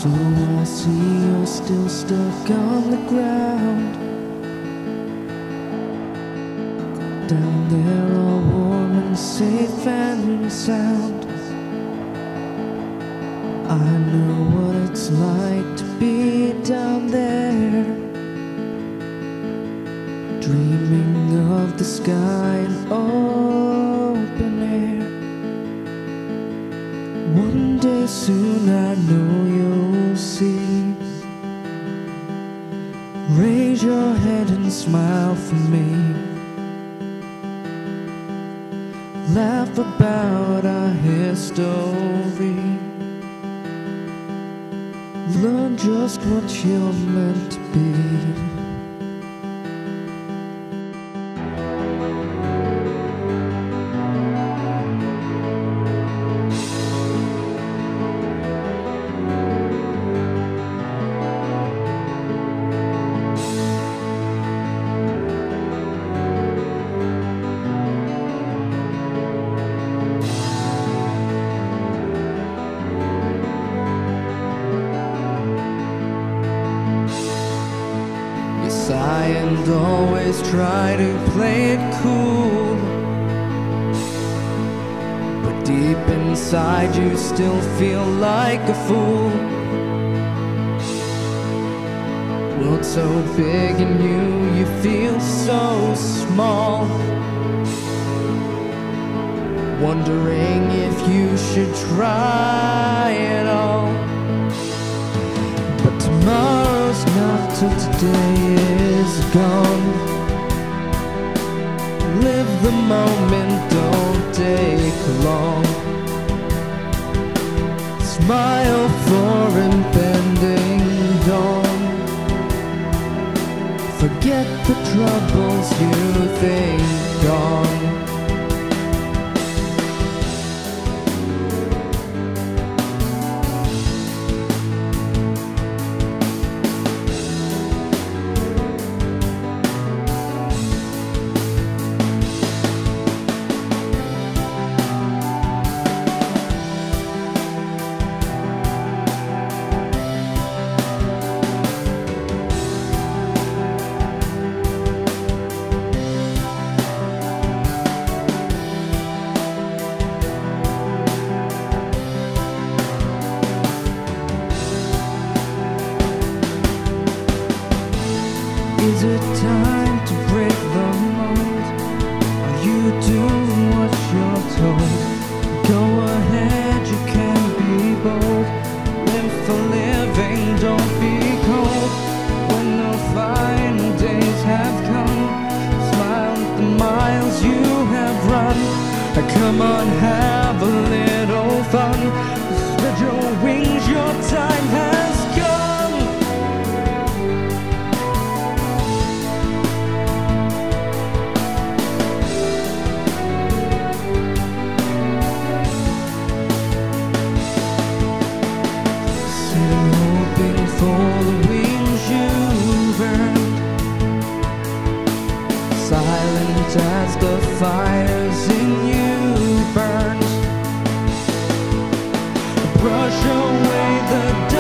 So I see you're still stuck on the ground. Down there all warm and safe and sound. I know what it's like to be down there, dreaming of the sky and open air. One day soon I know you'll see. Raise your head and smile for me. Laugh about our history. Learn just what you're meant to be. Sigh and always try to play it cool, but deep inside you still feel like a fool. World so big and you feel so small, wondering if you should try it all. But tomorrow's not till today is gone. Live the moment, don't take long. Smile for impending dawn. Forget the troubles you think gone. Is it time to break the mold? Are you doing what you're told? Go ahead, you can be bold. Live for living, don't be cold. When the final days have come, smile at the miles you have run. Come on, have a little fun. Spread your wings, your time has come. For the wings you've earned, silent as the fires in you burn. Brush away the